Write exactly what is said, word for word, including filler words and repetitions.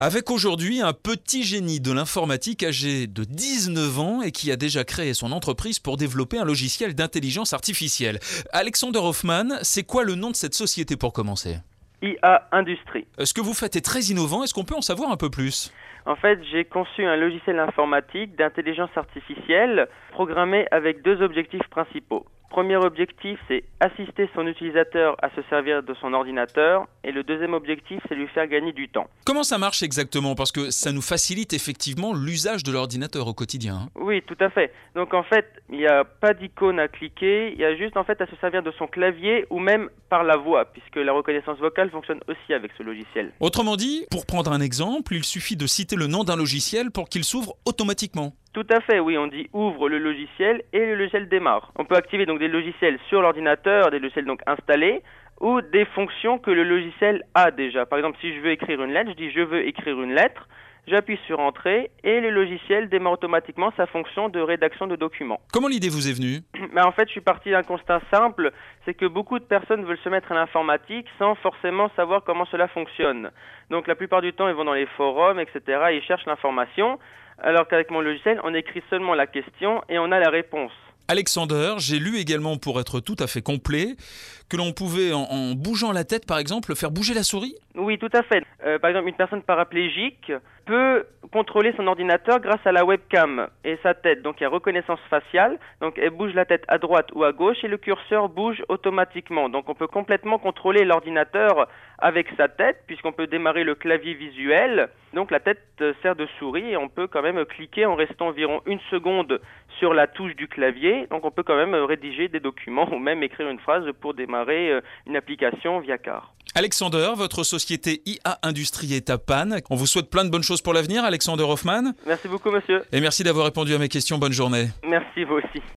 Avec aujourd'hui un petit génie de l'informatique âgé de dix-neuf ans et qui a déjà créé son entreprise pour développer un logiciel d'intelligence artificielle. Alexander Hoffman, c'est quoi le nom de cette société pour commencer ? I A Industrie. Ce que vous faites est très innovant, est-ce qu'on peut en savoir un peu plus ? En fait, j'ai conçu un logiciel informatique d'intelligence artificielle programmé avec deux objectifs principaux. Premier objectif, c'est assister son utilisateur à se servir de son ordinateur. Et le deuxième objectif, c'est lui faire gagner du temps. Comment ça marche exactement ? Parce que ça nous facilite effectivement l'usage de l'ordinateur au quotidien. Hein. Oui, tout à fait. Donc en fait, il n'y a pas d'icône à cliquer. Il y a juste en fait à se servir de son clavier ou même par la voix, puisque la reconnaissance vocale fonctionne aussi avec ce logiciel. Autrement dit, pour prendre un exemple, il suffit de citer le nom d'un logiciel pour qu'il s'ouvre automatiquement. Tout à fait, oui, on dit ouvre le logiciel et le logiciel démarre. On peut activer donc des logiciels sur l'ordinateur, des logiciels donc installés, ou des fonctions que le logiciel a déjà. Par exemple, si je veux écrire une lettre, je dis je veux écrire une lettre, j'appuie sur entrée et le logiciel démarre automatiquement sa fonction de rédaction de documents. Comment l'idée vous est venue ? Mais en fait, je suis parti d'un constat simple, c'est que beaucoup de personnes veulent se mettre à l'informatique sans forcément savoir comment cela fonctionne. Donc la plupart du temps, ils vont dans les forums, et cetera, et ils cherchent l'information, alors qu'avec mon logiciel, on écrit seulement la question et on a la réponse. Alexander, j'ai lu également, pour être tout à fait complet, que l'on pouvait, en, en bougeant la tête par exemple, faire bouger la souris ? Oui, tout à fait. Euh, par exemple, une personne paraplégique peut contrôler son ordinateur grâce à la webcam et sa tête. Donc il y a reconnaissance faciale, donc elle bouge la tête à droite ou à gauche et le curseur bouge automatiquement. Donc on peut complètement contrôler l'ordinateur avec sa tête puisqu'on peut démarrer le clavier visuel. Donc la tête sert de souris et on peut quand même cliquer en restant environ une seconde sur la touche du clavier. Donc on peut quand même rédiger des documents ou même écrire une phrase pour démarrer une application via Car. Alexander, votre société I A Industrie est à Panne. On vous souhaite plein de bonnes choses pour l'avenir, Alexander Hoffman. Merci beaucoup, monsieur. Et merci d'avoir répondu à mes questions. Bonne journée. Merci, vous aussi.